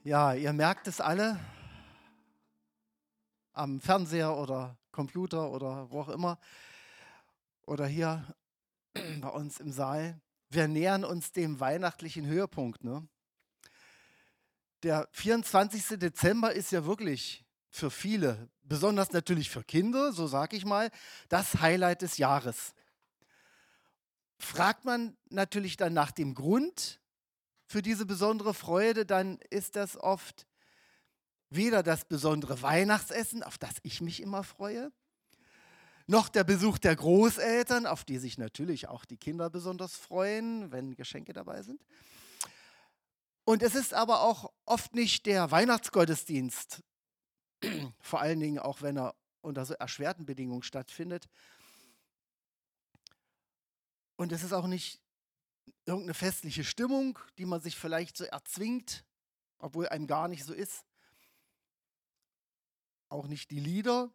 Ja, ihr merkt es alle am Fernseher oder Computer oder wo auch immer oder hier bei uns im Saal. Wir nähern uns dem weihnachtlichen Höhepunkt. Ne? Der 24. Dezember ist ja wirklich für viele, besonders natürlich für Kinder, so sage ich mal, das Highlight des Jahres. Fragt man natürlich dann nach dem Grund für diese besondere Freude, dann ist das oft weder das besondere Weihnachtsessen, auf das ich mich immer freue, noch der Besuch der Großeltern, auf die sich natürlich auch die Kinder besonders freuen, wenn Geschenke dabei sind. Und es ist aber auch oft nicht der Weihnachtsgottesdienst, vor allen Dingen auch wenn er unter so erschwerten Bedingungen stattfindet. Und es ist auch nicht irgendeine festliche Stimmung, die man sich vielleicht so erzwingt, obwohl einem gar nicht so ist. Auch nicht die Lieder.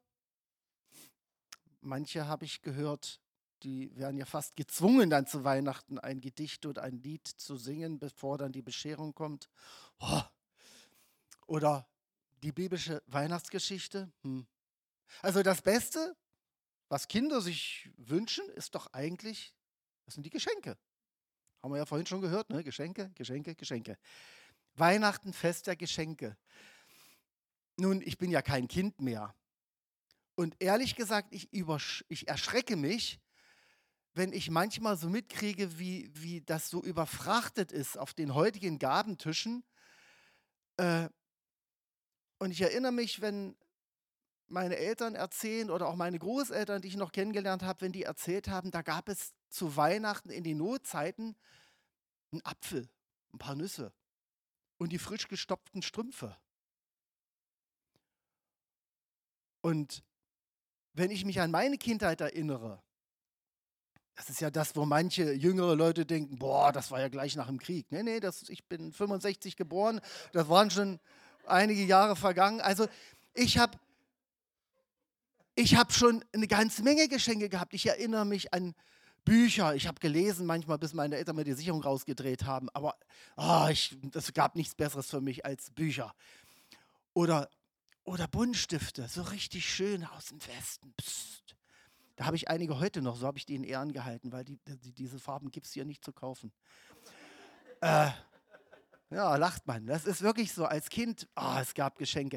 Manche habe ich gehört, die werden ja fast gezwungen, dann zu Weihnachten ein Gedicht oder ein Lied zu singen, bevor dann die Bescherung kommt. Oh. Oder die biblische Weihnachtsgeschichte. Also das Beste, was Kinder sich wünschen, ist doch eigentlich, das sind die Geschenke. Haben wir ja vorhin schon gehört, ne? Geschenke, Geschenke, Geschenke. Weihnachten, Fest der Geschenke. Nun, ich bin ja kein Kind mehr. Und ehrlich gesagt, ich erschrecke mich, wenn ich manchmal so mitkriege, wie das so überfrachtet ist auf den heutigen Gabentischen. Und ich erinnere mich, wenn meine Eltern erzählen oder auch meine Großeltern, die ich noch kennengelernt habe, wenn die erzählt haben, da gab es zu Weihnachten in den Notzeiten einen Apfel, ein paar Nüsse und die frisch gestopften Strümpfe. Und wenn ich mich an meine Kindheit erinnere, das ist ja das, wo manche jüngere Leute denken, boah, das war ja gleich nach dem Krieg. Nee, nee, ich bin 65 geboren, das waren schon einige Jahre vergangen. Also ich hab schon eine ganze Menge Geschenke gehabt. Ich erinnere mich an Bücher. Ich habe gelesen manchmal, bis meine Eltern mir die Sicherung rausgedreht haben. Aber es gab nichts Besseres für mich als Bücher. Oder, oder Buntstifte, so richtig schön aus dem Westen. Psst. Da habe ich einige heute noch, so habe ich die in Ehren gehalten, weil diese Farben gibt es hier nicht zu kaufen. Ja, lacht man. Das ist wirklich so. Als Kind, es gab Geschenke.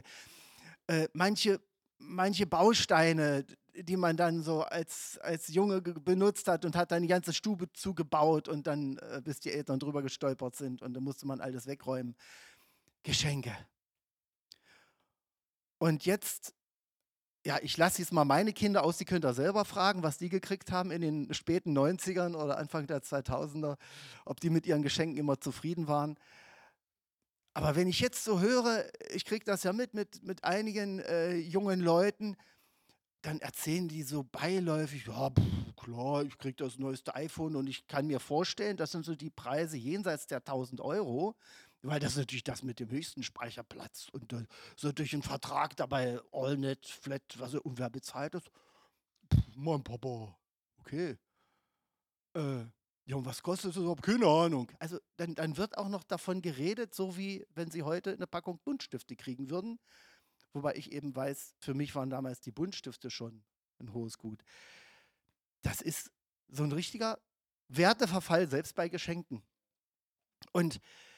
Manche Bausteine, die man dann so als Junge benutzt hat und hat dann die ganze Stube zugebaut und dann, bis die Eltern drüber gestolpert sind und dann musste man alles wegräumen. Geschenke. Und jetzt, ja, ich lasse jetzt mal meine Kinder aus, die könnt ihr selber fragen, was die gekriegt haben in den späten 90ern oder Anfang der 2000er, ob die mit ihren Geschenken immer zufrieden waren. Aber wenn ich jetzt so höre, ich kriege das ja mit einigen jungen Leuten, dann erzählen die so beiläufig, ja, klar, ich kriege das neueste iPhone und ich kann mir vorstellen, das sind so die Preise jenseits der 1.000 €, weil das ist natürlich das mit dem höchsten Speicherplatz und so durch einen Vertrag dabei, AllNet, Flat, und wer bezahlt das? Mein Papa. Okay. Äh, ja, und was kostet das überhaupt? Keine Ahnung. Also dann wird auch noch davon geredet, so wie wenn sie heute eine Packung Buntstifte kriegen würden. Wobei ich eben weiß, für mich waren damals die Buntstifte schon ein hohes Gut. Das ist so ein richtiger Werteverfall, selbst bei Geschenken. Und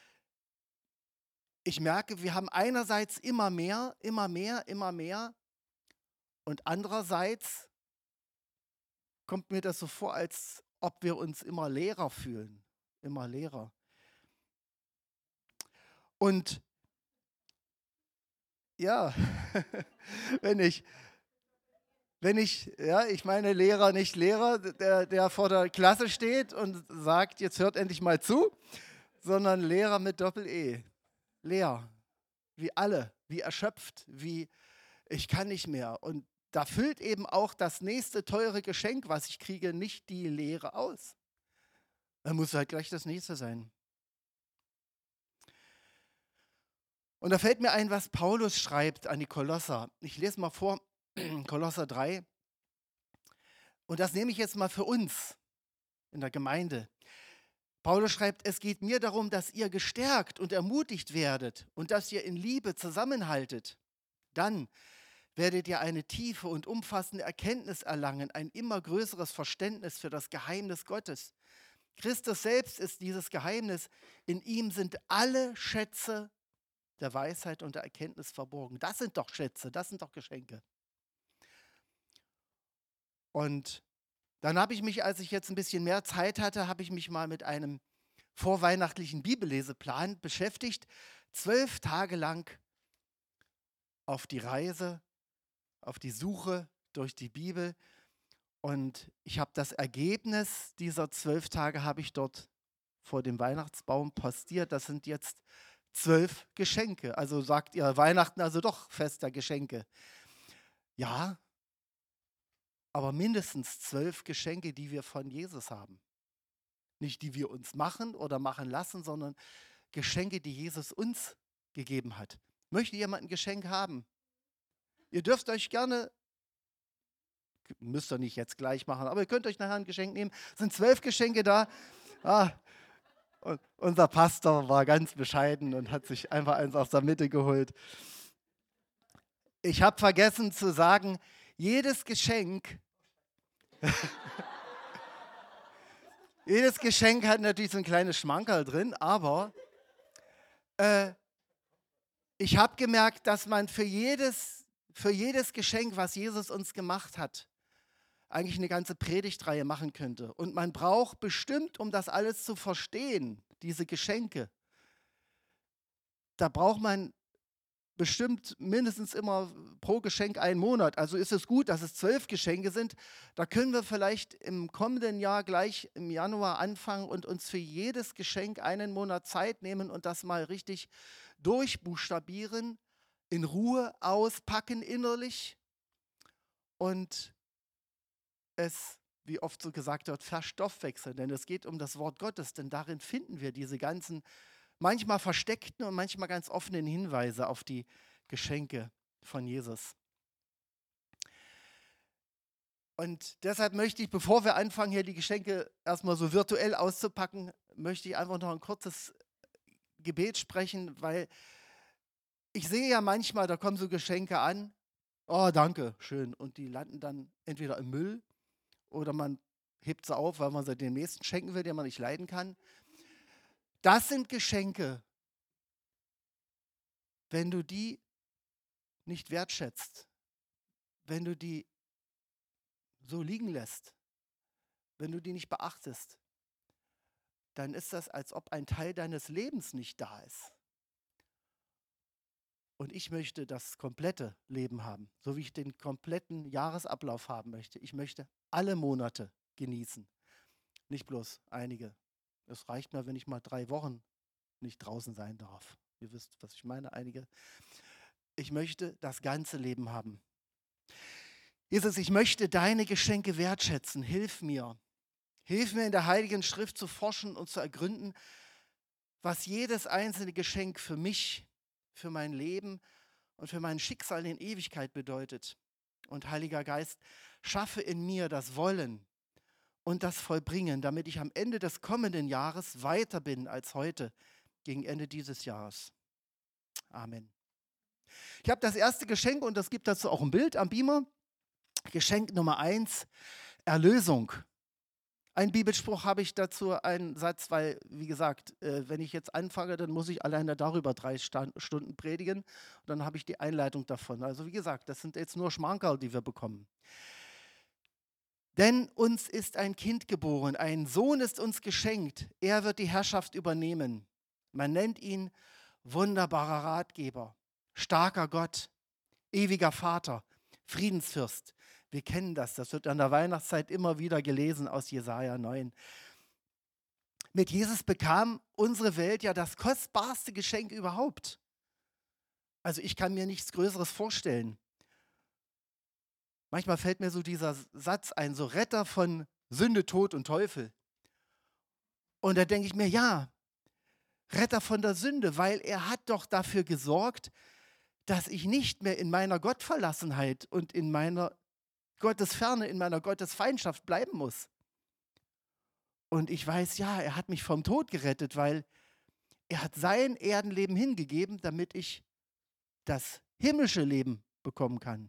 ich merke, wir haben einerseits immer mehr, immer mehr, immer mehr. Und andererseits kommt mir das so vor, als ob wir uns immer leerer fühlen. Immer leerer. Und ja, wenn ich, ja, ich meine Lehrer, nicht Lehrer, der vor der Klasse steht und sagt, jetzt hört endlich mal zu, sondern Lehrer mit Doppel-E. Leer, wie alle, wie erschöpft, wie ich kann nicht mehr. Und da füllt eben auch das nächste teure Geschenk, was ich kriege, nicht die Leere aus. Da muss halt gleich das nächste sein. Und da fällt mir ein, was Paulus schreibt an die Kolosser. Ich lese mal vor, Kolosser 3. Und das nehme ich jetzt mal für uns in der Gemeinde. Paulus schreibt, es geht mir darum, dass ihr gestärkt und ermutigt werdet und dass ihr in Liebe zusammenhaltet. Dann werdet ihr eine tiefe und umfassende Erkenntnis erlangen, ein immer größeres Verständnis für das Geheimnis Gottes. Christus selbst ist dieses Geheimnis. In ihm sind alle Schätze der Weisheit und der Erkenntnis verborgen. Das sind doch Schätze, das sind doch Geschenke. Und dann habe ich mich, als ich jetzt ein bisschen mehr Zeit hatte, habe ich mich mal mit einem vorweihnachtlichen Bibelleseplan beschäftigt. 12 Tage lang auf die Reise, auf die Suche durch die Bibel. Und ich habe das Ergebnis dieser 12 Tage habe ich dort vor dem Weihnachtsbaum postiert. Das sind jetzt 12 Geschenke. Also sagt ihr Weihnachten also doch Fest der Geschenke. Ja, aber mindestens 12 Geschenke, die wir von Jesus haben. Nicht die wir uns machen oder machen lassen, sondern Geschenke, die Jesus uns gegeben hat. Möchte jemand ein Geschenk haben? Ihr dürft euch gerne, müsst ihr nicht jetzt gleich machen, aber ihr könnt euch nachher ein Geschenk nehmen. Es sind 12 Geschenke da. Ah, und unser Pastor war ganz bescheiden und hat sich einfach eins aus der Mitte geholt. Ich habe vergessen zu sagen, jedes Geschenk hat natürlich so ein kleines Schmankerl drin, aber ich habe gemerkt, dass man für jedes Geschenk, was Jesus uns gemacht hat, eigentlich eine ganze Predigtreihe machen könnte. Und man braucht bestimmt, um das alles zu verstehen, diese Geschenke, da braucht man bestimmt mindestens immer pro Geschenk einen Monat. Also ist es gut, dass es 12 Geschenke sind. Da können wir vielleicht im kommenden Jahr gleich im Januar anfangen und uns für jedes Geschenk einen Monat Zeit nehmen und das mal richtig durchbuchstabieren, in Ruhe auspacken innerlich und es, wie oft so gesagt wird, verstoffwechseln. Denn es geht um das Wort Gottes, denn darin finden wir diese ganzen manchmal versteckten und manchmal ganz offenen Hinweise auf die Geschenke von Jesus. Und deshalb möchte ich, bevor wir anfangen, hier die Geschenke erstmal so virtuell auszupacken, möchte ich einfach noch ein kurzes Gebet sprechen, weil ich sehe ja manchmal, da kommen so Geschenke an, oh danke, schön, und die landen dann entweder im Müll oder man hebt sie auf, weil man sie dem Nächsten schenken will, den man nicht leiden kann. Das sind Geschenke, wenn du die nicht wertschätzt, wenn du die so liegen lässt, wenn du die nicht beachtest, dann ist das, als ob ein Teil deines Lebens nicht da ist. Und ich möchte das komplette Leben haben, so wie ich den kompletten Jahresablauf haben möchte. Ich möchte alle Monate genießen, nicht bloß einige. Es reicht mir, wenn ich mal 3 Wochen nicht draußen sein darf. Ihr wisst, was ich meine, einige. Ich möchte das ganze Leben haben. Jesus, ich möchte deine Geschenke wertschätzen. Hilf mir. Hilf mir in der Heiligen Schrift zu forschen und zu ergründen, was jedes einzelne Geschenk für mich, für mein Leben und für mein Schicksal in Ewigkeit bedeutet. Und Heiliger Geist, schaffe in mir das Wollen und das Vollbringen, damit ich am Ende des kommenden Jahres weiter bin als heute, gegen Ende dieses Jahres. Amen. Ich habe das erste Geschenk und es gibt dazu auch ein Bild am Beamer. Geschenk Nummer 1, Erlösung. Ein Bibelspruch habe ich dazu, einen Satz, weil, wie gesagt, wenn ich jetzt anfange, dann muss ich alleine darüber 3 Stunden predigen. Und dann habe ich die Einleitung davon. Also wie gesagt, das sind jetzt nur Schmankerl, die wir bekommen. Denn uns ist ein Kind geboren, ein Sohn ist uns geschenkt. Er wird die Herrschaft übernehmen. Man nennt ihn wunderbarer Ratgeber, starker Gott, ewiger Vater, Friedensfürst. Wir kennen das wird an der Weihnachtszeit immer wieder gelesen aus Jesaja 9. Mit Jesus bekam unsere Welt ja das kostbarste Geschenk überhaupt. Also ich kann mir nichts Größeres vorstellen. Manchmal fällt mir so dieser Satz ein, so Retter von Sünde, Tod und Teufel. Und da denke ich mir, ja, Retter von der Sünde, weil er hat doch dafür gesorgt, dass ich nicht mehr in meiner Gottverlassenheit und in meiner Gottesferne, in meiner Gottesfeindschaft bleiben muss. Und ich weiß, ja, er hat mich vom Tod gerettet, weil er hat sein Erdenleben hingegeben, damit ich das himmlische Leben bekommen kann.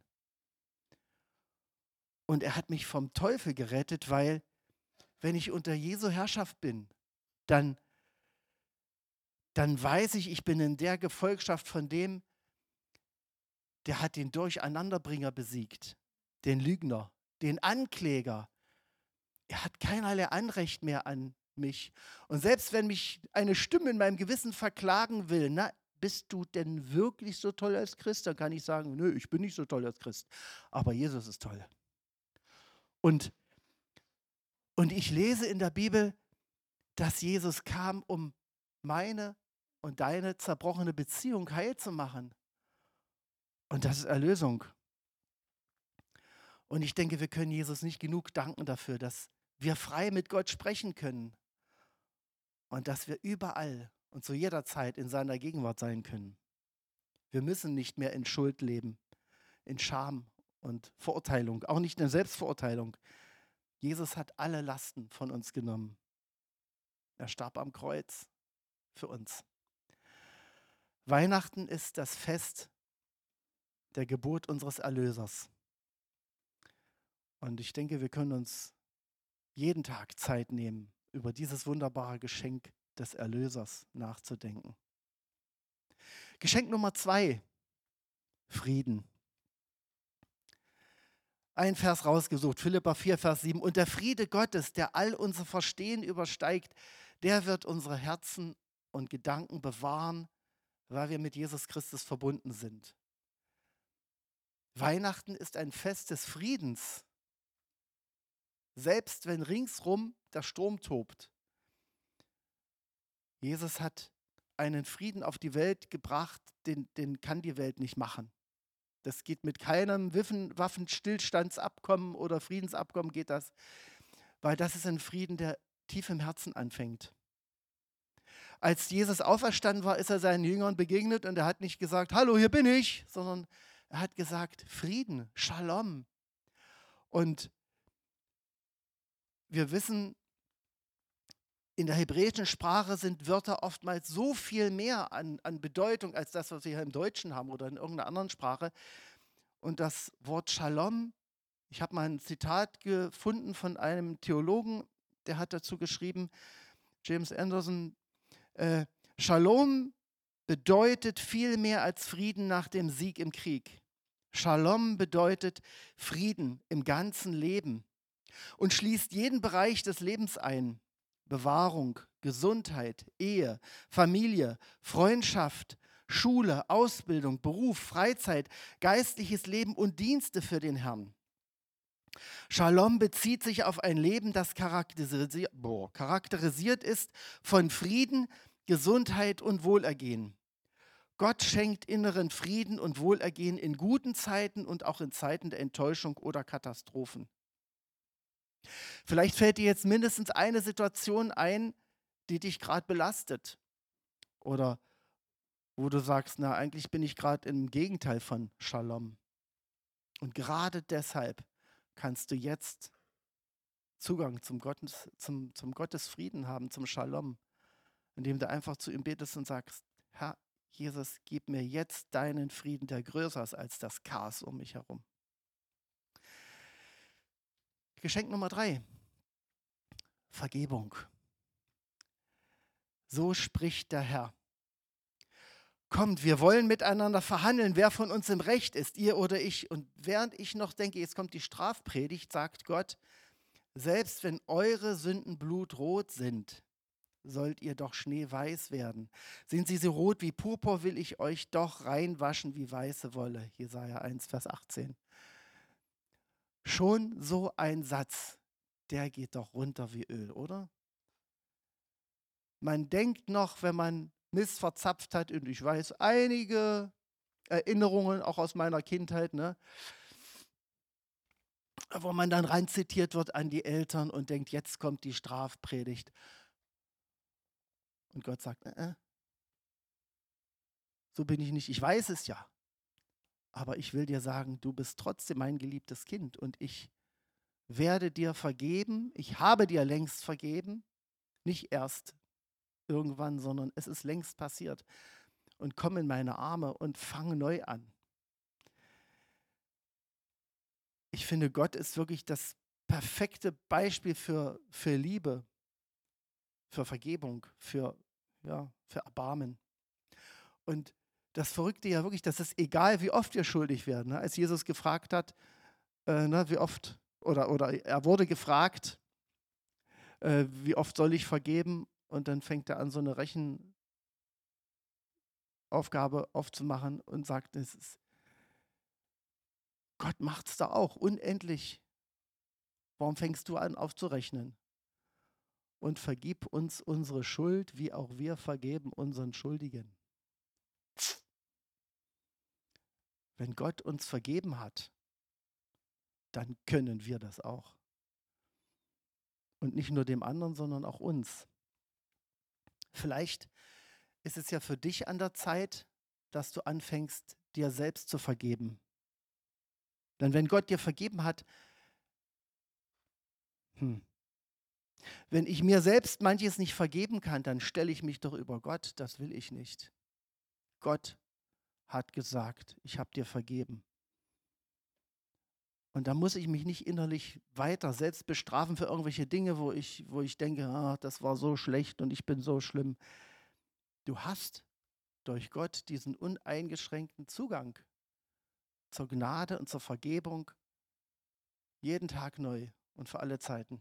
Und er hat mich vom Teufel gerettet, weil wenn ich unter Jesu Herrschaft bin, dann, dann weiß ich, ich bin in der Gefolgschaft von dem, der hat den Durcheinanderbringer besiegt, den Lügner, den Ankläger. Er hat keinerlei Anrecht mehr an mich. Und selbst wenn mich eine Stimme in meinem Gewissen verklagen will, na, bist du denn wirklich so toll als Christ? Dann kann ich sagen, nö, ich bin nicht so toll als Christ. Aber Jesus ist toll. Und ich lese in der Bibel, dass Jesus kam, um meine und deine zerbrochene Beziehung heil zu machen. Und das ist Erlösung. Und ich denke, wir können Jesus nicht genug danken dafür, dass wir frei mit Gott sprechen können und dass wir überall und zu jeder Zeit in seiner Gegenwart sein können. Wir müssen nicht mehr in Schuld leben, in Scham und Verurteilung, auch nicht in Selbstverurteilung. Jesus hat alle Lasten von uns genommen. Er starb am Kreuz für uns. Weihnachten ist das Fest der Geburt unseres Erlösers. Und ich denke, wir können uns jeden Tag Zeit nehmen, über dieses wunderbare Geschenk des Erlösers nachzudenken. Geschenk Nummer 2, Frieden. Ein Vers rausgesucht, Philipper 4, Vers 7. Und der Friede Gottes, der all unser Verstehen übersteigt, der wird unsere Herzen und Gedanken bewahren, weil wir mit Jesus Christus verbunden sind. Weihnachten ist ein Fest des Friedens. Selbst wenn ringsrum der Sturm tobt. Jesus hat einen Frieden auf die Welt gebracht, den kann die Welt nicht machen. Das geht mit keinem Waffenstillstandsabkommen oder Friedensabkommen geht das, weil das ist ein Frieden, der tief im Herzen anfängt. Als Jesus auferstanden war, ist er seinen Jüngern begegnet und er hat nicht gesagt, hallo, hier bin ich, sondern er hat gesagt, Frieden, Shalom. Und wir wissen, in der hebräischen Sprache sind Wörter oftmals so viel mehr an Bedeutung als das, was wir hier im Deutschen haben oder in irgendeiner anderen Sprache. Und das Wort Shalom, ich habe mal ein Zitat gefunden von einem Theologen, der hat dazu geschrieben, James Anderson, Shalom bedeutet viel mehr als Frieden nach dem Sieg im Krieg. Shalom bedeutet Frieden im ganzen Leben und schließt jeden Bereich des Lebens ein. Bewahrung, Gesundheit, Ehe, Familie, Freundschaft, Schule, Ausbildung, Beruf, Freizeit, geistliches Leben und Dienste für den Herrn. Shalom bezieht sich auf ein Leben, das charakterisiert ist von Frieden, Gesundheit und Wohlergehen. Gott schenkt inneren Frieden und Wohlergehen in guten Zeiten und auch in Zeiten der Enttäuschung oder Katastrophen. Vielleicht fällt dir jetzt mindestens eine Situation ein, die dich gerade belastet. Oder wo du sagst, na, eigentlich bin ich gerade im Gegenteil von Shalom. Und gerade deshalb kannst du jetzt Zugang zum Gottesfrieden haben, zum Shalom, indem du einfach zu ihm betest und sagst, Herr Jesus, gib mir jetzt deinen Frieden, der größer ist als das Chaos um mich herum. Geschenk Nummer 3, Vergebung. So spricht der Herr. Kommt, wir wollen miteinander verhandeln, wer von uns im Recht ist, ihr oder ich. Und während ich noch denke, jetzt kommt die Strafpredigt, sagt Gott, selbst wenn eure Sünden blutrot sind, sollt ihr doch schneeweiß werden. Sind sie so rot wie Purpur, will ich euch doch reinwaschen wie weiße Wolle. Jesaja 1, Vers 18. Schon so ein Satz, der geht doch runter wie Öl, oder? Man denkt noch, wenn man Mist verzapft hat, und ich weiß einige Erinnerungen auch aus meiner Kindheit, ne, wo man dann rein zitiert wird an die Eltern und denkt, jetzt kommt die Strafpredigt. Und Gott sagt, so bin ich nicht, ich weiß es ja. Aber ich will dir sagen, du bist trotzdem mein geliebtes Kind und ich werde dir vergeben, ich habe dir längst vergeben, nicht erst irgendwann, sondern es ist längst passiert. Und komm in meine Arme und fang neu an. Ich finde, Gott ist wirklich das perfekte Beispiel für Liebe, für Vergebung, für Erbarmen. Und das Verrückte ja wirklich, dass es egal, wie oft wir schuldig werden. Ne? Als Jesus gefragt hat, wie oft, oder er wurde gefragt, wie oft soll ich vergeben? Und dann fängt er an, so eine Rechenaufgabe aufzumachen und sagt, Gott macht es da auch, unendlich. Warum fängst du an aufzurechnen? Und vergib uns unsere Schuld, wie auch wir vergeben unseren Schuldigen. Wenn Gott uns vergeben hat, dann können wir das auch. Und nicht nur dem anderen, sondern auch uns. Vielleicht ist es ja für dich an der Zeit, dass du anfängst, dir selbst zu vergeben. Denn wenn Gott dir vergeben hat, wenn ich mir selbst manches nicht vergeben kann, dann stelle ich mich doch über Gott. Das will ich nicht. Gott hat gesagt, ich habe dir vergeben. Und da muss ich mich nicht innerlich weiter selbst bestrafen für irgendwelche Dinge, wo ich denke, das war so schlecht und ich bin so schlimm. Du hast durch Gott diesen uneingeschränkten Zugang zur Gnade und zur Vergebung jeden Tag neu und für alle Zeiten.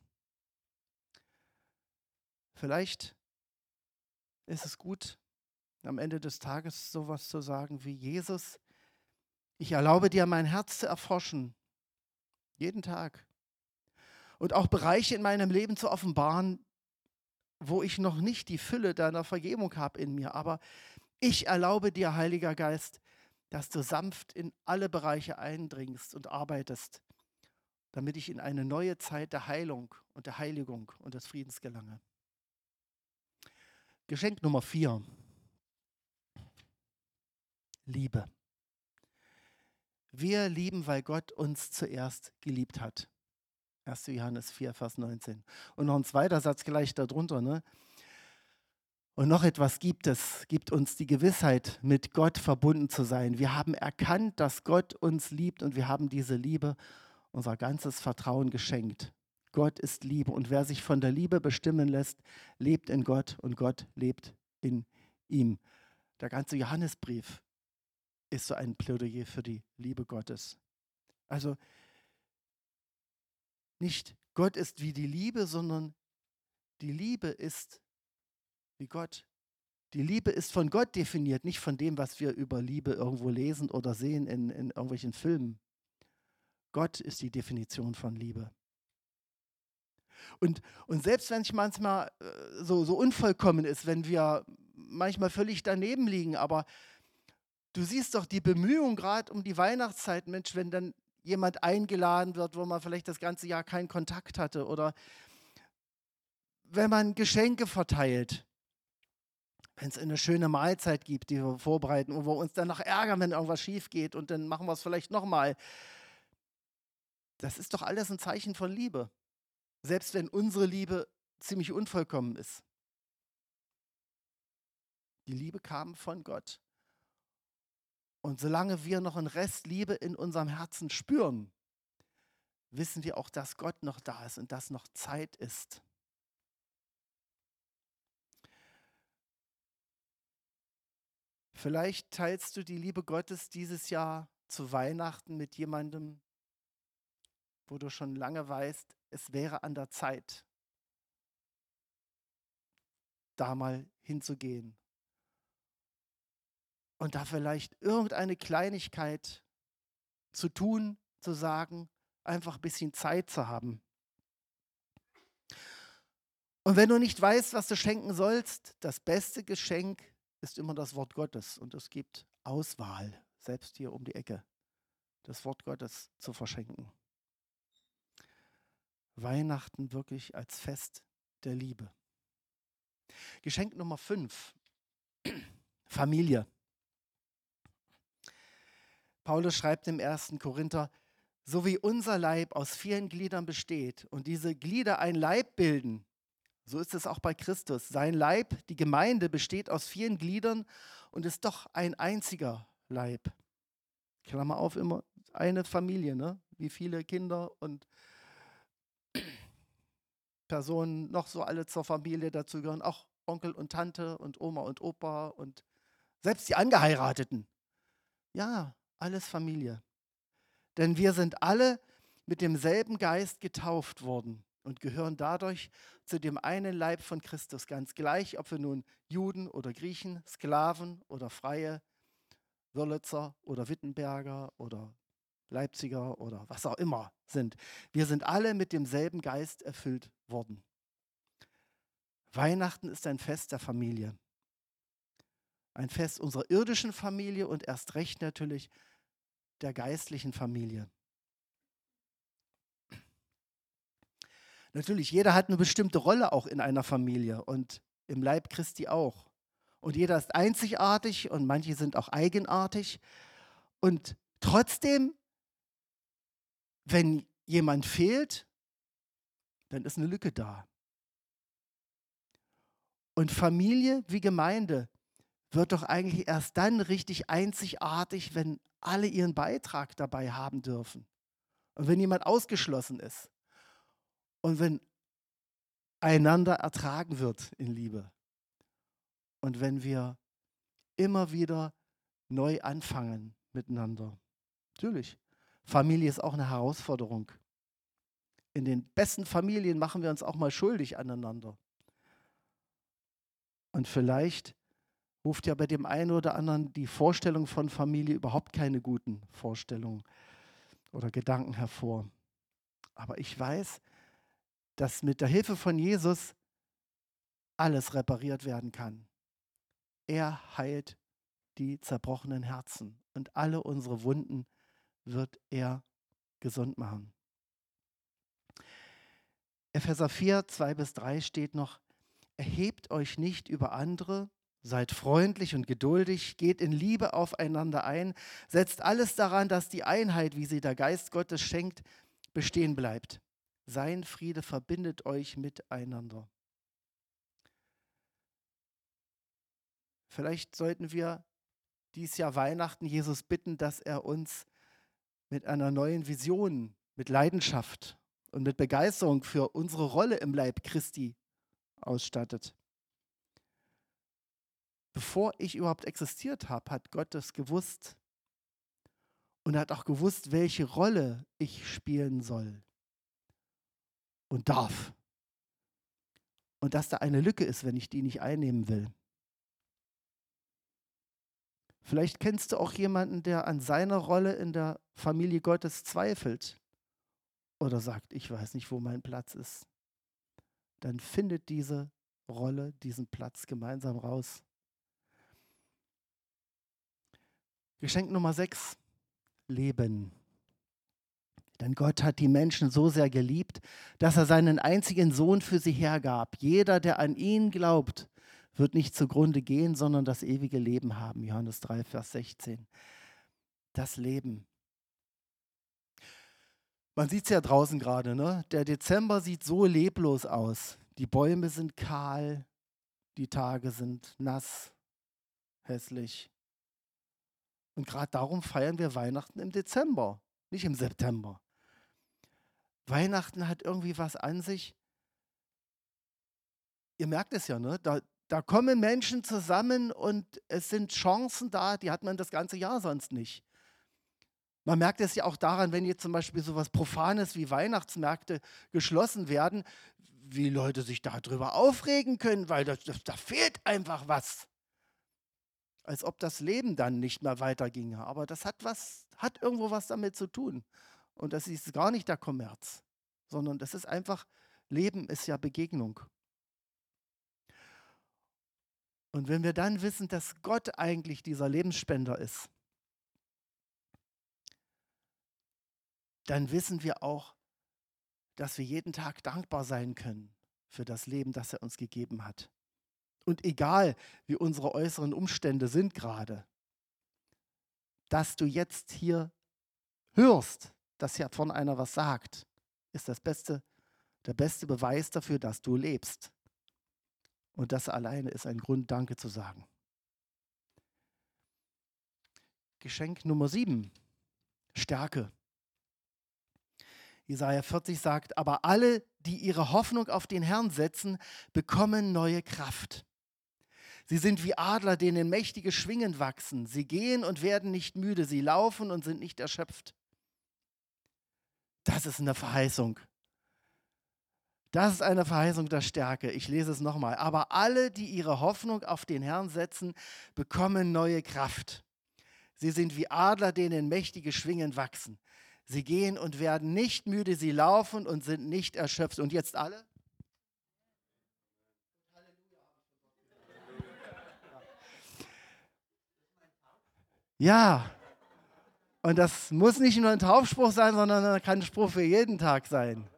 Vielleicht ist es gut, am Ende des Tages sowas zu sagen wie: Jesus, ich erlaube dir, mein Herz zu erforschen, jeden Tag. Und auch Bereiche in meinem Leben zu offenbaren, wo ich noch nicht die Fülle deiner Vergebung habe in mir. Aber ich erlaube dir, Heiliger Geist, dass du sanft in alle Bereiche eindringst und arbeitest, damit ich in eine neue Zeit der Heilung und der Heiligung und des Friedens gelange. Geschenk Nummer 4. Liebe. Wir lieben, weil Gott uns zuerst geliebt hat. 1. Johannes 4, Vers 19. Und noch ein zweiter Satz gleich darunter. Ne? Und noch etwas gibt uns die Gewissheit, mit Gott verbunden zu sein. Wir haben erkannt, dass Gott uns liebt und wir haben diese Liebe, unser ganzes Vertrauen geschenkt. Gott ist Liebe und wer sich von der Liebe bestimmen lässt, lebt in Gott und Gott lebt in ihm. Der ganze Johannesbrief ist so ein Plädoyer für die Liebe Gottes. Also nicht Gott ist wie die Liebe, sondern die Liebe ist wie Gott. Die Liebe ist von Gott definiert, nicht von dem, was wir über Liebe irgendwo lesen oder sehen in irgendwelchen Filmen. Gott ist die Definition von Liebe. Und selbst wenn es manchmal so unvollkommen ist, wenn wir manchmal völlig daneben liegen, aber du siehst doch die Bemühungen gerade um die Weihnachtszeit, Mensch, wenn dann jemand eingeladen wird, wo man vielleicht das ganze Jahr keinen Kontakt hatte oder wenn man Geschenke verteilt, wenn es eine schöne Mahlzeit gibt, die wir vorbereiten und wo wir uns dann noch ärgern, wenn irgendwas schief geht und dann machen wir es vielleicht nochmal. Das ist doch alles ein Zeichen von Liebe. Selbst wenn unsere Liebe ziemlich unvollkommen ist. Die Liebe kam von Gott. Und solange wir noch einen Rest Liebe in unserem Herzen spüren, wissen wir auch, dass Gott noch da ist und dass noch Zeit ist. Vielleicht teilst du die Liebe Gottes dieses Jahr zu Weihnachten mit jemandem, wo du schon lange weißt, es wäre an der Zeit, da mal hinzugehen. Und da vielleicht irgendeine Kleinigkeit zu tun, zu sagen, einfach ein bisschen Zeit zu haben. Und wenn du nicht weißt, was du schenken sollst, das beste Geschenk ist immer das Wort Gottes. Und es gibt Auswahl, selbst hier um die Ecke, das Wort Gottes zu verschenken. Weihnachten wirklich als Fest der Liebe. Geschenk Nummer 5, Familie. Paulus schreibt im 1. Korinther, So wie unser Leib aus vielen Gliedern besteht und diese Glieder ein Leib bilden, so ist es auch bei Christus. Sein Leib, die Gemeinde, besteht aus vielen Gliedern und ist doch ein einziger Leib. Klammer auf, immer eine Familie, ne? Wie viele Kinder und Personen noch so alle zur Familie dazugehören, auch Onkel und Tante und Oma und Opa und selbst die Angeheirateten. Ja, alles Familie. Denn wir sind alle mit demselben Geist getauft worden und gehören dadurch zu dem einen Leib von Christus, ganz gleich, ob wir nun Juden oder Griechen, Sklaven oder Freie, Wörlitzer oder Wittenberger oder Leipziger oder was auch immer sind. Wir sind alle mit demselben Geist erfüllt worden. Weihnachten ist ein Fest der Familie. Ein Fest unserer irdischen Familie und erst recht natürlich der geistlichen Familie. Natürlich, jeder hat eine bestimmte Rolle auch in einer Familie und im Leib Christi auch. Und jeder ist einzigartig und manche sind auch eigenartig. Und trotzdem, wenn jemand fehlt, dann ist eine Lücke da. Und Familie wie Gemeinde wird doch eigentlich erst dann richtig einzigartig, wenn alle ihren Beitrag dabei haben dürfen. Und wenn jemand ausgeschlossen ist. Und wenn einander ertragen wird in Liebe. Und wenn wir immer wieder neu anfangen miteinander. Natürlich, Familie ist auch eine Herausforderung. In den besten Familien machen wir uns auch mal schuldig aneinander. Und vielleicht ruft ja bei dem einen oder anderen die Vorstellung von Familie überhaupt keine guten Vorstellungen oder Gedanken hervor. Aber ich weiß, dass mit der Hilfe von Jesus alles repariert werden kann. Er heilt die zerbrochenen Herzen und alle unsere Wunden wird er gesund machen. Epheser 4, 2-3 steht noch: Erhebt euch nicht über andere, seid freundlich und geduldig, geht in Liebe aufeinander ein, setzt alles daran, dass die Einheit, wie sie der Geist Gottes schenkt, bestehen bleibt. Sein Friede verbindet euch miteinander. Vielleicht sollten wir dieses Jahr Weihnachten Jesus bitten, dass er uns mit einer neuen Vision, mit Leidenschaft und mit Begeisterung für unsere Rolle im Leib Christi ausstattet. Bevor ich überhaupt existiert habe, hat Gott es gewusst und hat auch gewusst, welche Rolle ich spielen soll und darf. Und dass da eine Lücke ist, wenn ich die nicht einnehmen will. Vielleicht kennst du auch jemanden, der an seiner Rolle in der Familie Gottes zweifelt oder sagt, ich weiß nicht, wo mein Platz ist. Dann findet diese Rolle, diesen Platz gemeinsam raus. Geschenk Nummer 6, Leben. Denn Gott hat die Menschen so sehr geliebt, dass er seinen einzigen Sohn für sie hergab. Jeder, der an ihn glaubt, wird nicht zugrunde gehen, sondern das ewige Leben haben. Johannes 3, Vers 16. Das Leben. Man sieht es ja draußen gerade, ne? Der Dezember sieht so leblos aus. Die Bäume sind kahl, die Tage sind nass, hässlich. Und gerade darum feiern wir Weihnachten im Dezember, nicht im September. Weihnachten hat irgendwie was an sich. Ihr merkt es ja, ne? Da kommen Menschen zusammen und es sind Chancen da, die hat man das ganze Jahr sonst nicht. Man merkt es ja auch daran, wenn jetzt zum Beispiel so etwas Profanes wie Weihnachtsmärkte geschlossen werden, wie Leute sich darüber aufregen können, weil da fehlt einfach was. Als ob das Leben dann nicht mehr weiterginge. Aber das hat irgendwo was damit zu tun. Und das ist gar nicht der Kommerz, sondern das ist einfach, Leben ist ja Begegnung. Und wenn wir dann wissen, dass Gott eigentlich dieser Lebensspender ist, dann wissen wir auch, dass wir jeden Tag dankbar sein können für das Leben, das er uns gegeben hat. Und egal, wie unsere äußeren Umstände sind gerade, dass du jetzt hier hörst, dass hier vorne einer was sagt, ist der beste Beweis dafür, dass du lebst. Und das alleine ist ein Grund, Danke zu sagen. Geschenk Nummer 7, Stärke. Jesaja 40 sagt, aber alle, die ihre Hoffnung auf den Herrn setzen, bekommen neue Kraft. Sie sind wie Adler, denen mächtige Schwingen wachsen. Sie gehen und werden nicht müde. Sie laufen und sind nicht erschöpft. Das ist eine Verheißung. Das ist eine Verheißung der Stärke. Ich lese es nochmal. Aber alle, die ihre Hoffnung auf den Herrn setzen, bekommen neue Kraft. Sie sind wie Adler, denen mächtige Schwingen wachsen. Sie gehen und werden nicht müde. Sie laufen und sind nicht erschöpft. Und jetzt alle? Ja. Und das muss nicht nur ein Taufspruch sein, sondern kann ein Spruch für jeden Tag sein.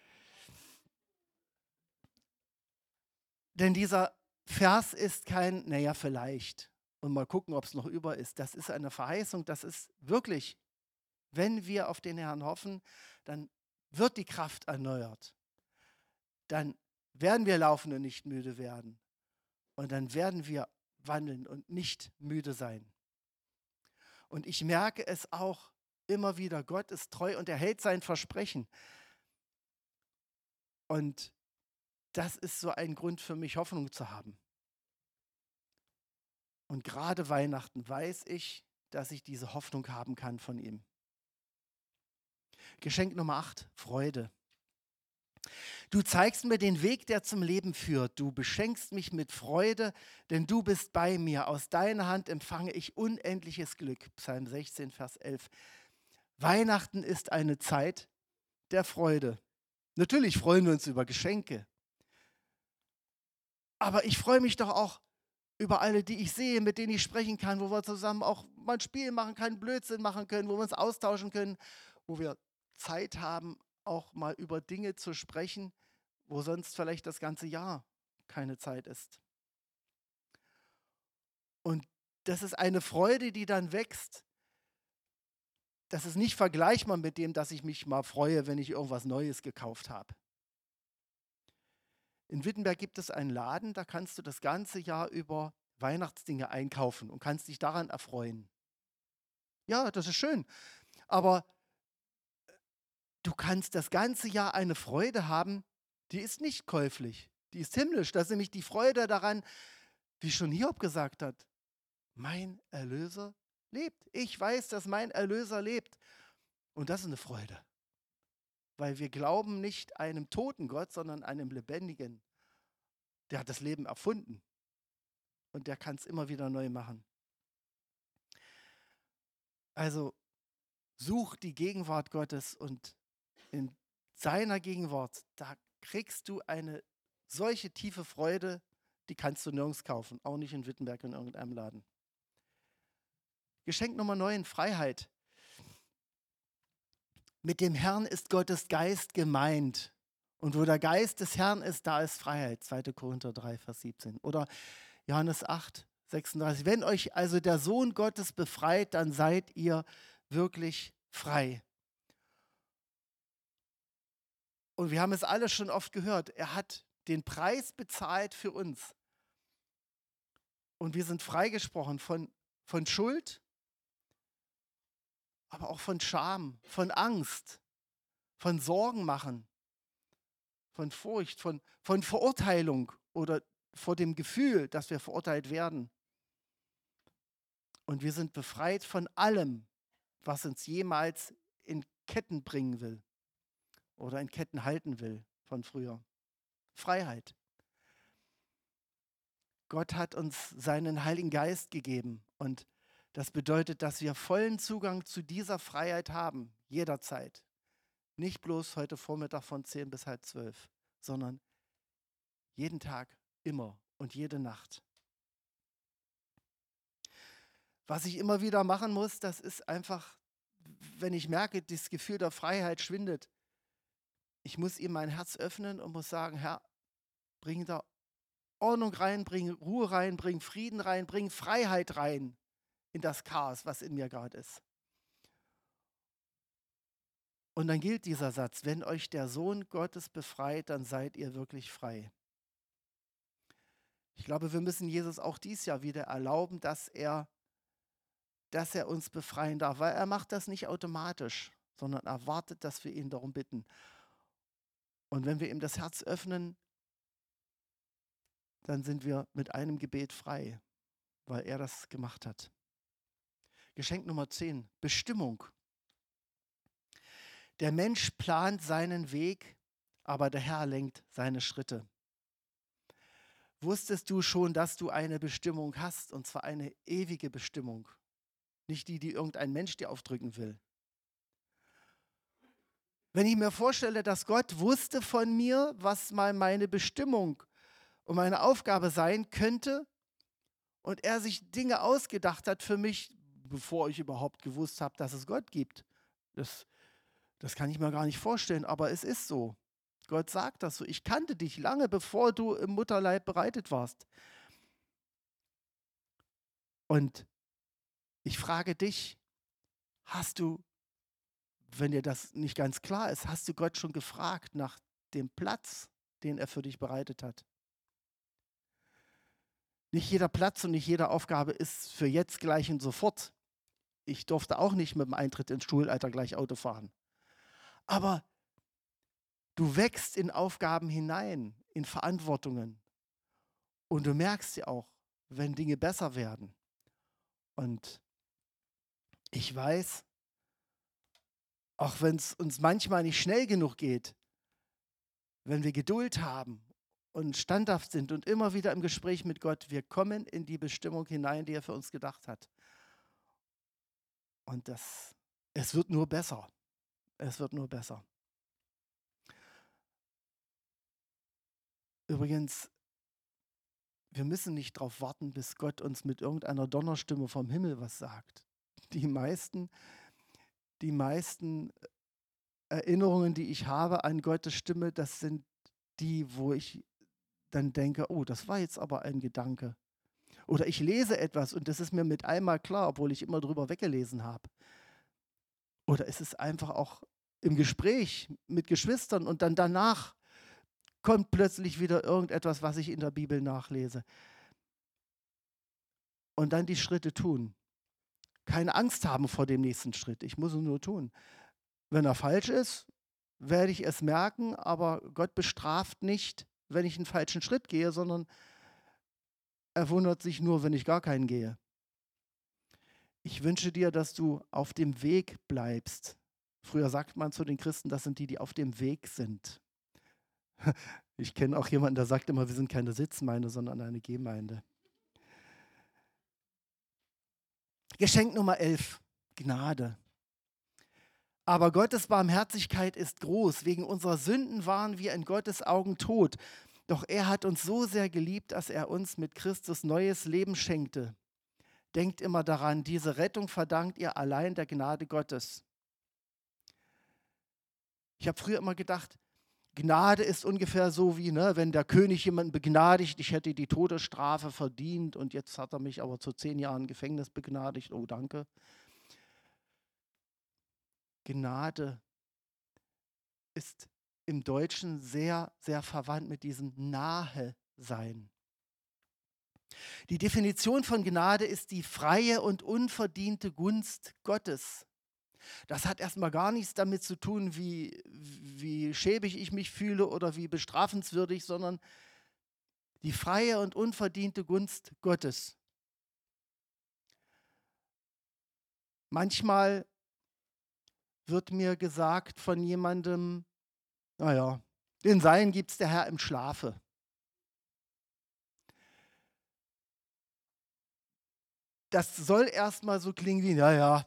Denn dieser Vers ist kein, naja, vielleicht. Und mal gucken, ob es noch über ist. Das ist eine Verheißung. Das ist wirklich, wenn wir auf den Herrn hoffen, dann wird die Kraft erneuert. Dann werden wir laufen und nicht müde werden. Und dann werden wir wandeln und nicht müde sein. Und ich merke es auch immer wieder, Gott ist treu und er hält sein Versprechen. Und das ist so ein Grund für mich, Hoffnung zu haben. Und gerade Weihnachten weiß ich, dass ich diese Hoffnung haben kann von ihm. Geschenk Nummer 8, Freude. Du zeigst mir den Weg, der zum Leben führt. Du beschenkst mich mit Freude, denn du bist bei mir. Aus deiner Hand empfange ich unendliches Glück. Psalm 16, Vers 11. Weihnachten ist eine Zeit der Freude. Natürlich freuen wir uns über Geschenke. Aber ich freue mich doch auch über alle, die ich sehe, mit denen ich sprechen kann, wo wir zusammen auch mal ein Spiel machen können, Blödsinn machen können, wo wir uns austauschen können, wo wir Zeit haben, auch mal über Dinge zu sprechen, wo sonst vielleicht das ganze Jahr keine Zeit ist. Und das ist eine Freude, die dann wächst. Das ist nicht vergleichbar mit dem, dass ich mich mal freue, wenn ich irgendwas Neues gekauft habe. In Wittenberg gibt es einen Laden, da kannst du das ganze Jahr über Weihnachtsdinge einkaufen und kannst dich daran erfreuen. Ja, das ist schön. Aber du kannst das ganze Jahr eine Freude haben, die ist nicht käuflich, die ist himmlisch. Das ist nämlich die Freude daran, wie schon Hiob gesagt hat, mein Erlöser lebt. Ich weiß, dass mein Erlöser lebt. Und das ist eine Freude. Weil wir glauben nicht einem toten Gott, sondern einem lebendigen. Der hat das Leben erfunden. Und der kann es immer wieder neu machen. Also such die Gegenwart Gottes und in seiner Gegenwart, da kriegst du eine solche tiefe Freude, die kannst du nirgends kaufen, auch nicht in Wittenberg in irgendeinem Laden. Geschenk Nummer 9, Freiheit. Mit dem Herrn ist Gottes Geist gemeint. Und wo der Geist des Herrn ist, da ist Freiheit. 2. Korinther 3, Vers 17. Oder Johannes 8, 36. Wenn euch also der Sohn Gottes befreit, dann seid ihr wirklich frei. Und wir haben es alle schon oft gehört. Er hat den Preis bezahlt für uns. Und wir sind freigesprochen von Schuld, aber auch von Scham, von Angst, von Sorgen machen, von Furcht, von Verurteilung oder vor dem Gefühl, dass wir verurteilt werden. Und wir sind befreit von allem, was uns jemals in Ketten bringen will oder in Ketten halten will von früher. Freiheit. Gott hat uns seinen Heiligen Geist gegeben und das bedeutet, dass wir vollen Zugang zu dieser Freiheit haben, jederzeit. Nicht bloß heute Vormittag von 10 bis halb 12, sondern jeden Tag, immer und jede Nacht. Was ich immer wieder machen muss, das ist einfach, wenn ich merke, das Gefühl der Freiheit schwindet, ich muss ihm mein Herz öffnen und muss sagen, Herr, bring da Ordnung rein, bring Ruhe rein, bring Frieden rein, bring Freiheit rein in das Chaos, was in mir gerade ist. Und dann gilt dieser Satz, wenn euch der Sohn Gottes befreit, dann seid ihr wirklich frei. Ich glaube, wir müssen Jesus auch dieses Jahr wieder erlauben, dass er uns befreien darf, weil er macht das nicht automatisch, sondern erwartet, dass wir ihn darum bitten. Und wenn wir ihm das Herz öffnen, dann sind wir mit einem Gebet frei, weil er das gemacht hat. Geschenk Nummer 10, Bestimmung. Der Mensch plant seinen Weg, aber der Herr lenkt seine Schritte. Wusstest du schon, dass du eine Bestimmung hast, und zwar eine ewige Bestimmung, nicht die, die irgendein Mensch dir aufdrücken will? Wenn ich mir vorstelle, dass Gott wusste von mir, was mal meine Bestimmung und meine Aufgabe sein könnte, und er sich Dinge ausgedacht hat für mich, bevor ich überhaupt gewusst habe, dass es Gott gibt. Das kann ich mir gar nicht vorstellen, aber es ist so. Gott sagt das so. Ich kannte dich lange, bevor du im Mutterleib bereitet warst. Und ich frage dich, hast du, wenn dir das nicht ganz klar ist, hast du Gott schon gefragt nach dem Platz, den er für dich bereitet hat? Nicht jeder Platz und nicht jede Aufgabe ist für jetzt gleich und sofort. Ich durfte auch nicht mit dem Eintritt ins Schulalter gleich Auto fahren. Aber du wächst in Aufgaben hinein, in Verantwortungen. Und du merkst ja auch, wenn Dinge besser werden. Und ich weiß, auch wenn es uns manchmal nicht schnell genug geht, wenn wir Geduld haben und standhaft sind und immer wieder im Gespräch mit Gott, wir kommen in die Bestimmung hinein, die er für uns gedacht hat. Und es wird nur besser. Es wird nur besser. Übrigens, wir müssen nicht darauf warten, bis Gott uns mit irgendeiner Donnerstimme vom Himmel was sagt. Die meisten Erinnerungen, die ich habe an Gottes Stimme, das sind die, wo ich dann denke, oh, das war jetzt aber ein Gedanke. Oder ich lese etwas und das ist mir mit einmal klar, obwohl ich immer drüber weggelesen habe. Oder es ist einfach auch im Gespräch mit Geschwistern und dann danach kommt plötzlich wieder irgendetwas, was ich in der Bibel nachlese. Und dann die Schritte tun. Keine Angst haben vor dem nächsten Schritt. Ich muss es nur tun. Wenn er falsch ist, werde ich es merken, aber Gott bestraft nicht, wenn ich einen falschen Schritt gehe, sondern er wundert sich nur, wenn ich gar keinen gehe. Ich wünsche dir, dass du auf dem Weg bleibst. Früher sagt man zu den Christen, das sind die, die auf dem Weg sind. Ich kenne auch jemanden, der sagt immer, wir sind keine Sitzgemeinde, sondern eine Gemeinde. Geschenk Nummer 11, Gnade. Aber Gottes Barmherzigkeit ist groß. Wegen unserer Sünden waren wir in Gottes Augen tot. Doch er hat uns so sehr geliebt, dass er uns mit Christus neues Leben schenkte. Denkt immer daran, diese Rettung verdankt ihr allein der Gnade Gottes. Ich habe früher immer gedacht, Gnade ist ungefähr so wie, wenn der König jemanden begnadigt, ich hätte die Todesstrafe verdient und jetzt hat er mich aber zu 10 Jahren Gefängnis begnadigt. Oh, danke. Gnade ist im Deutschen sehr, sehr verwandt mit diesem Nahe-Sein. Die Definition von Gnade ist die freie und unverdiente Gunst Gottes. Das hat erstmal gar nichts damit zu tun, wie schäbig ich mich fühle oder wie bestrafenswürdig, sondern die freie und unverdiente Gunst Gottes. Manchmal wird mir gesagt von jemandem, naja, den Sein gibt es der Herr im Schlafe. Das soll erstmal so klingen wie, naja,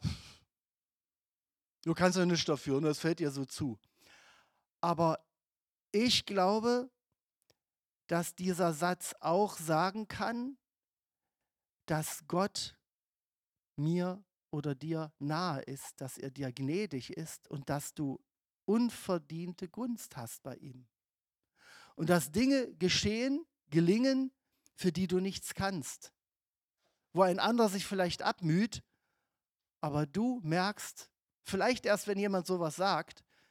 du kannst ja nichts dafür und das fällt dir so zu. Aber ich glaube, dass dieser Satz auch sagen kann, dass Gott mir oder dir nahe ist, dass er dir gnädig ist und dass du unverdiente Gunst hast bei ihm. Und dass Dinge geschehen, gelingen, für die du nichts kannst. Wo ein anderer sich vielleicht abmüht, aber du merkst, vielleicht erst, wenn jemand sowas sagt,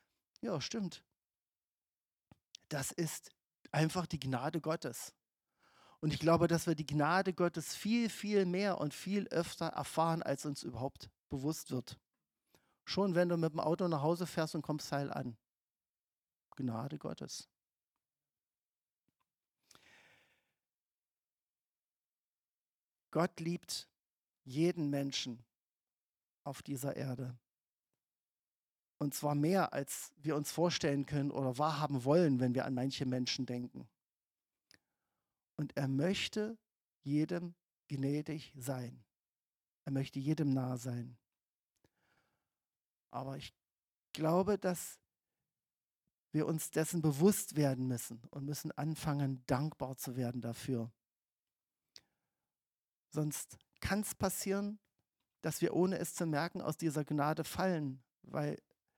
Ja, stimmt. Das ist einfach die Gnade Gottes. Und ich glaube, dass wir die Gnade Gottes viel, viel mehr und viel öfter erfahren, als uns überhaupt bewusst wird. Schon wenn du mit dem Auto nach Hause fährst und kommst heil an. Gnade Gottes. Gott liebt jeden Menschen auf dieser Erde. Und zwar mehr, als wir uns vorstellen können oder wahrhaben wollen, wenn wir an manche Menschen denken. Und er möchte jedem gnädig sein. Er möchte jedem nah sein. Aber ich glaube, dass wir uns dessen bewusst werden müssen und müssen anfangen, dankbar zu werden dafür. Sonst kann es passieren, dass wir, ohne es zu merken, aus dieser Gnade fallen, weil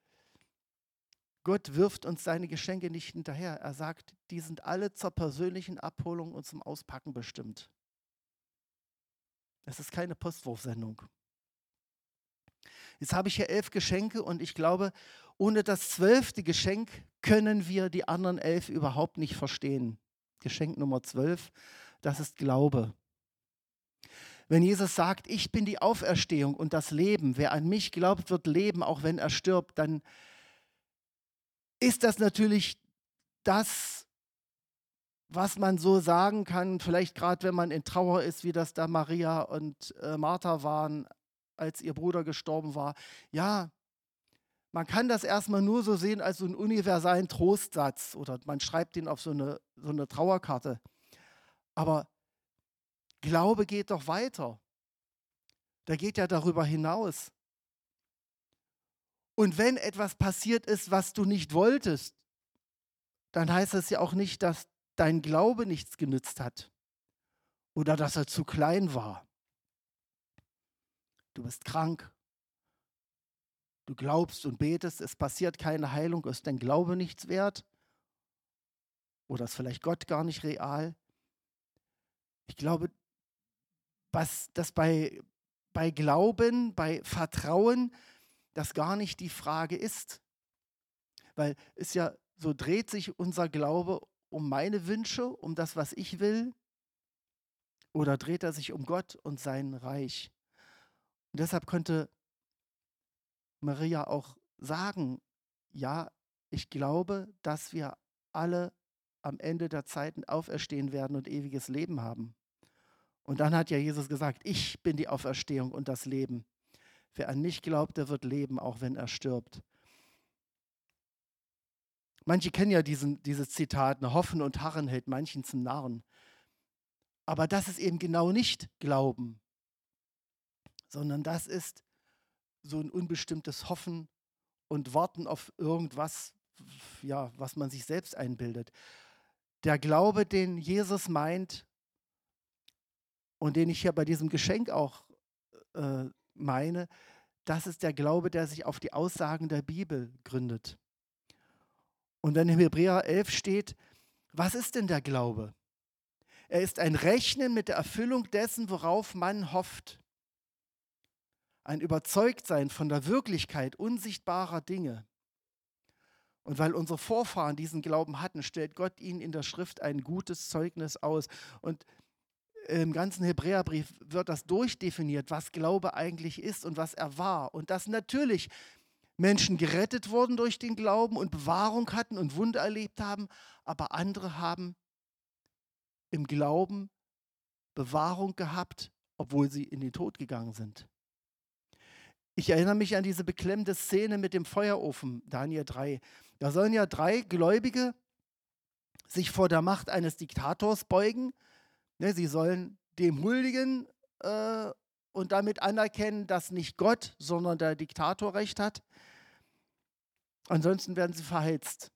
Gott wirft uns seine Geschenke nicht hinterher. Er sagt, die sind alle zur persönlichen Abholung und zum Auspacken bestimmt. Es ist keine Postwurfsendung. Jetzt habe ich hier 11 Geschenke und ich glaube, ohne das 12. Geschenk können wir die anderen 11 überhaupt nicht verstehen. Geschenk Nummer 12, das ist Glaube. Wenn Jesus sagt, ich bin die Auferstehung und das Leben, wer an mich glaubt, wird leben, auch wenn er stirbt, dann ist das natürlich das, was man so sagen kann, vielleicht gerade wenn man in Trauer ist, wie das da Maria und Martha waren, als ihr Bruder gestorben war. Ja, man kann das erstmal nur so sehen als so einen universalen Trostsatz oder man schreibt ihn auf so eine Trauerkarte. Aber Glaube geht doch weiter. Der geht ja darüber hinaus. Und wenn etwas passiert ist, was du nicht wolltest, dann heißt es ja auch nicht, dass dein Glaube nichts genützt hat oder dass er zu klein war. Du bist krank, du glaubst und betest, es passiert keine Heilung, ist dein Glaube nichts wert oder ist vielleicht Gott gar nicht real. Ich glaube, dass bei Glauben, bei Vertrauen, das gar nicht die Frage ist. Weil es ja so dreht sich unser Glaube um meine Wünsche, um das, was ich will, oder dreht er sich um Gott und sein Reich? Und deshalb könnte Maria auch sagen, ja, ich glaube, dass wir alle am Ende der Zeiten auferstehen werden und ewiges Leben haben. Und dann hat ja Jesus gesagt, ich bin die Auferstehung und das Leben. Wer an mich glaubt, der wird leben, auch wenn er stirbt. Manche kennen ja dieses Zitat, ne, Hoffen und Harren hält manchen zum Narren. Aber das ist eben genau nicht Glauben, sondern das ist so ein unbestimmtes Hoffen und Warten auf irgendwas, ja, was man sich selbst einbildet. Der Glaube, den Jesus meint und den ich hier bei diesem Geschenk auch meine, das ist der Glaube, der sich auf die Aussagen der Bibel gründet. Und wenn im Hebräer 11 steht, was ist denn der Glaube? Er ist ein Rechnen mit der Erfüllung dessen, worauf man hofft. Ein Überzeugtsein von der Wirklichkeit unsichtbarer Dinge. Und weil unsere Vorfahren diesen Glauben hatten, stellt Gott ihnen in der Schrift ein gutes Zeugnis aus. Und im ganzen Hebräerbrief wird das durchdefiniert, was Glaube eigentlich ist und was er war. Und dass natürlich Menschen gerettet wurden durch den Glauben und Bewahrung hatten und Wunder erlebt haben, aber andere haben im Glauben Bewahrung gehabt, obwohl sie in den Tod gegangen sind. Ich erinnere mich an diese beklemmende Szene mit dem Feuerofen, Daniel 3. Da sollen ja 3 Gläubige sich vor der Macht eines Diktators beugen. Sie sollen dem huldigen und damit anerkennen, dass nicht Gott, sondern der Diktator Recht hat. Ansonsten werden sie verheizt.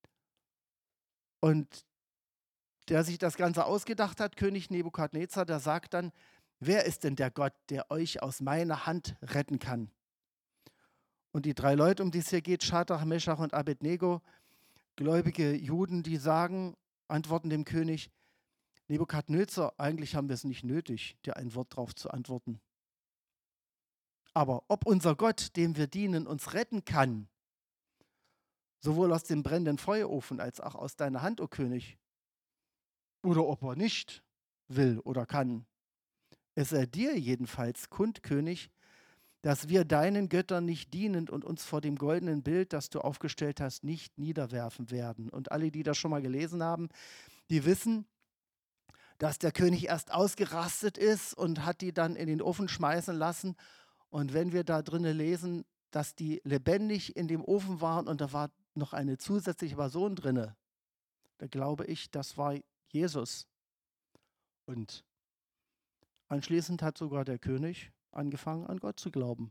Und der sich das Ganze ausgedacht hat, König Nebukadnezar, der sagt dann, wer ist denn der Gott, der euch aus meiner Hand retten kann? Und die 3 Leute, um die es hier geht, Schadrach, Meschach und Abednego, gläubige Juden, die sagen, antworten dem König, Nebukadnezar, eigentlich haben wir es nicht nötig, dir ein Wort drauf zu antworten. Aber ob unser Gott, dem wir dienen, uns retten kann, sowohl aus dem brennenden Feuerofen als auch aus deiner Hand, o König. Oder ob er nicht will oder kann. Es sei dir jedenfalls kund, König, dass wir deinen Göttern nicht dienend und uns vor dem goldenen Bild, das du aufgestellt hast, nicht niederwerfen werden. Und alle, die das schon mal gelesen haben, die wissen, dass der König erst ausgerastet ist und hat die dann in den Ofen schmeißen lassen. Und wenn wir da drinnen lesen, dass die lebendig in dem Ofen waren und da war noch eine zusätzliche Person drinne, da glaube ich, das war Jesus. Und anschließend hat sogar der König angefangen, an Gott zu glauben.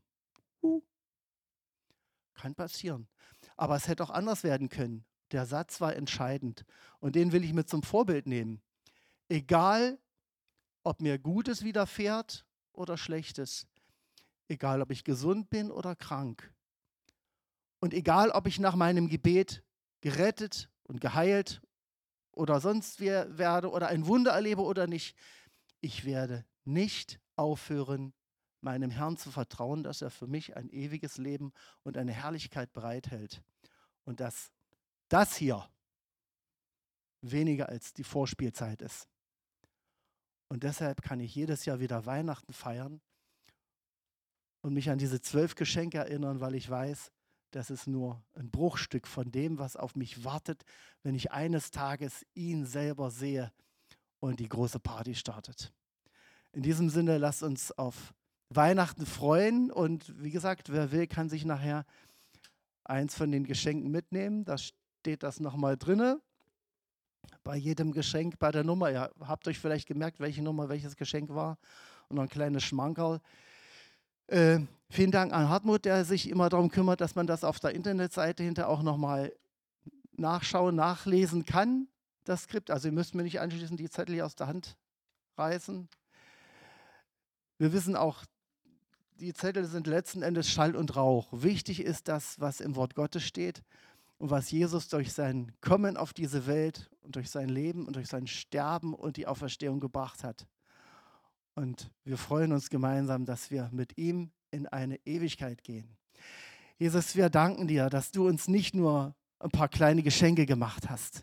Kann passieren. Aber es hätte auch anders werden können. Der Satz war entscheidend. Und den will ich mit zum Vorbild nehmen. Egal, ob mir Gutes widerfährt oder Schlechtes. Egal, ob ich gesund bin oder krank. Und egal, ob ich nach meinem Gebet gerettet und geheilt oder sonst wer werde oder ein Wunder erlebe oder nicht. Ich werde nicht aufhören, meinem Herrn zu vertrauen, dass er für mich ein ewiges Leben und eine Herrlichkeit bereithält. Und dass das hier weniger als die Vorspielzeit ist. Und deshalb kann ich jedes Jahr wieder Weihnachten feiern und mich an diese 12 Geschenke erinnern, weil ich weiß, das ist nur ein Bruchstück von dem, was auf mich wartet, wenn ich eines Tages ihn selber sehe und die große Party startet. In diesem Sinne, lasst uns auf Weihnachten freuen und wie gesagt, wer will, kann sich nachher eins von den Geschenken mitnehmen. Da steht das nochmal drinne. Bei jedem Geschenk, bei der Nummer. Ihr habt euch vielleicht gemerkt, welche Nummer welches Geschenk war und noch ein kleines Schmankerl. Vielen Dank an Hartmut, der sich immer darum kümmert, dass man das auf der Internetseite hinter auch nochmal nachschauen, nachlesen kann, das Skript. Also ihr müsst mir nicht anschließend die Zettel hier aus der Hand reißen. Wir wissen auch, die Zettel sind letzten Endes Schall und Rauch. Wichtig ist das, was im Wort Gottes steht und was Jesus durch sein Kommen auf diese Welt und durch sein Leben und durch sein Sterben und die Auferstehung gebracht hat. Und wir freuen uns gemeinsam, dass wir mit ihm in eine Ewigkeit gehen. Jesus, wir danken dir, dass du uns nicht nur ein paar kleine Geschenke gemacht hast.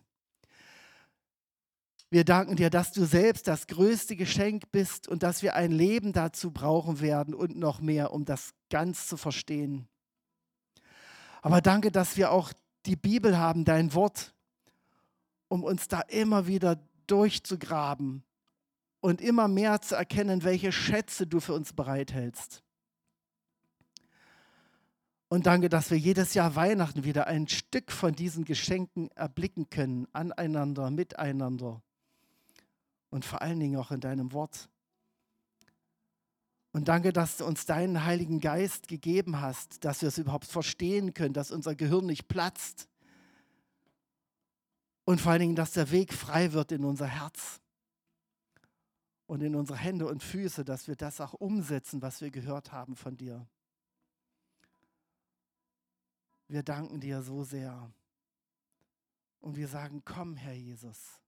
Wir danken dir, dass du selbst das größte Geschenk bist und dass wir ein Leben dazu brauchen werden und noch mehr, um das ganz zu verstehen. Aber danke, dass wir auch die Bibel haben, dein Wort, um uns da immer wieder durchzugraben und immer mehr zu erkennen, welche Schätze du für uns bereithältst. Und danke, dass wir jedes Jahr Weihnachten wieder ein Stück von diesen Geschenken erblicken können, aneinander, miteinander. Und vor allen Dingen auch in deinem Wort. Und danke, dass du uns deinen Heiligen Geist gegeben hast, dass wir es überhaupt verstehen können, dass unser Gehirn nicht platzt. Und vor allen Dingen, dass der Weg frei wird in unser Herz und in unsere Hände und Füße, dass wir das auch umsetzen, was wir gehört haben von dir. Wir danken dir so sehr. Und wir sagen, komm, Herr Jesus.